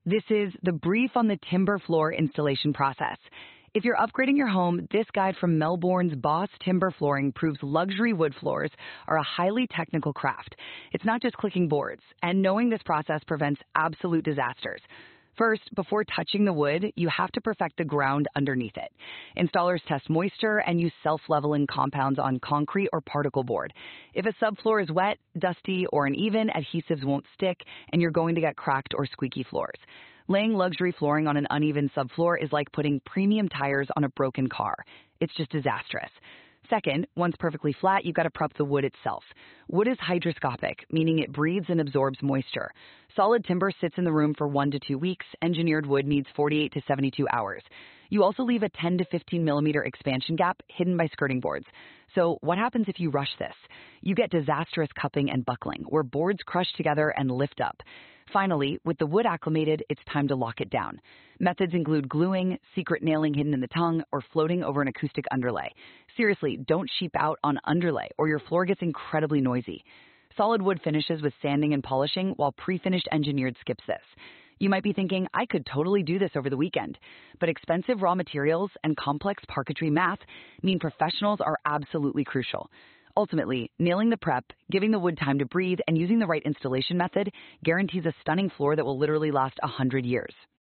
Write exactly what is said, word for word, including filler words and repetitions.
This is the brief on the timber floor installation process. If you're upgrading your home, this guide from Melbourne's Boss Timber Flooring proves luxury wood floors are a highly technical craft. It's not just clicking boards, and knowing this process prevents absolute disasters. First, before touching the wood, you have to perfect the ground underneath it. Installers test moisture and use self-leveling compounds on concrete or particle board. If a subfloor is wet, dusty, or uneven, adhesives won't stick, and you're going to get cracked or squeaky floors. Laying luxury flooring on an uneven subfloor is like putting premium tires on a broken car. It's just disastrous. Second, once perfectly flat, you've got to prep the wood itself. Wood is hygroscopic, meaning it breathes and absorbs moisture. Solid timber sits in the room for one to two weeks. Engineered wood needs forty-eight to seventy-two hours. You also leave a ten to fifteen millimeter expansion gap hidden by skirting boards. So what happens if you rush this? You get disastrous cupping and buckling, where boards crush together and lift up. Finally, with the wood acclimated, it's time to lock it down. Methods include gluing, secret nailing hidden in the tongue, or floating over an acoustic underlay. Seriously, don't sheep out on underlay, or your floor gets incredibly noisy. Solid wood finishes with sanding and polishing, while pre-finished engineered skips this. You might be thinking, I could totally do this over the weekend. But expensive raw materials and complex parquetry math mean professionals are absolutely crucial. Ultimately, nailing the prep, giving the wood time to breathe, and using the right installation method guarantees a stunning floor that will literally last a hundred years.